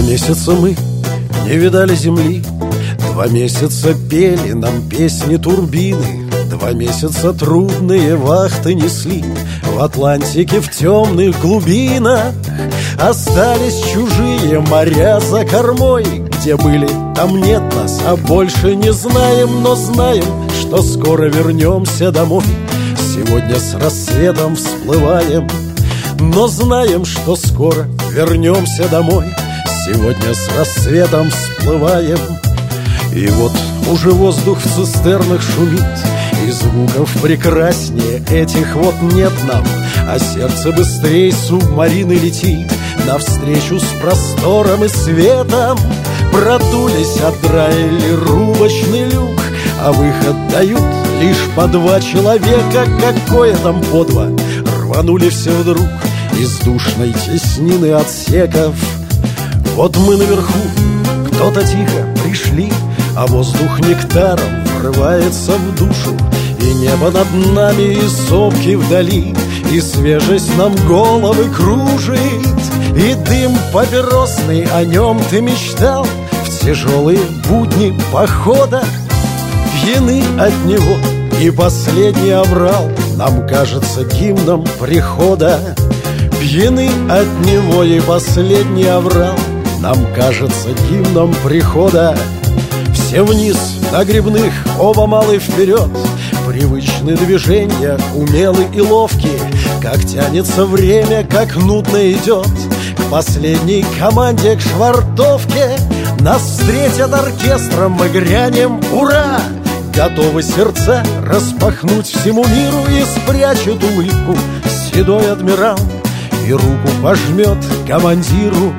месяца мы не видали земли, 2 месяца пели нам песни турбины, 2 месяца трудные вахты несли в Атлантике в темных глубинах. Остались чужие моря за кормой, где были, там нет нас, а больше не знаем. Но знаем, что скоро вернемся домой. Сегодня с рассветом всплываем, но знаем, что скоро вернемся домой. Сегодня с рассветом всплываем. И вот уже воздух в цистернах шумит, и звуков прекраснее этих вот нет нам. А сердце быстрей субмарины летит навстречу с простором и светом. Продулись, отдраили рубочный люк, а выход дают лишь по 2 человека. Какое там по 2? Рванули все вдруг из душной теснины отсеков. Вот мы наверху, кто-то тихо пришли, а воздух нектаром врывается в душу. И небо над нами, и сопки вдали, и свежесть нам головы кружит. И дым папиросный, о нем ты мечтал в тяжелые будни похода. Пьяны от него, и последний оврал нам кажется гимном прихода. Пьяны от него, и последний оврал нам кажется гимном прихода. Все вниз на гребных, оба малый вперед. Привычные движения, умелы и ловкие. Как тянется время, как нудно идет. К последней команде, к швартовке. Нас встретят оркестром, мы грянем «Ура!». Готовы сердца распахнуть всему миру. И спрячет улыбку седой адмирал, и руку пожмет командиру.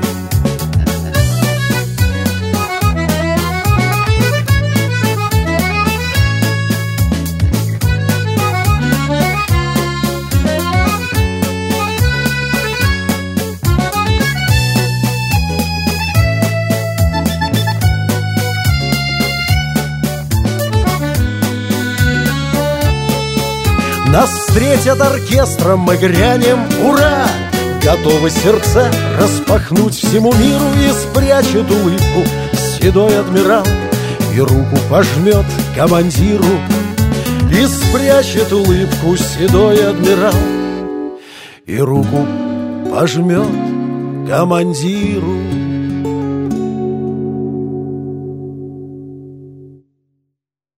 Нас встретят оркестром, мы грянем «Ура!». Готовы сердца распахнуть всему миру. И спрячет улыбку седой адмирал, и руку пожмет командиру. И спрячет улыбку седой адмирал, и руку пожмет командиру.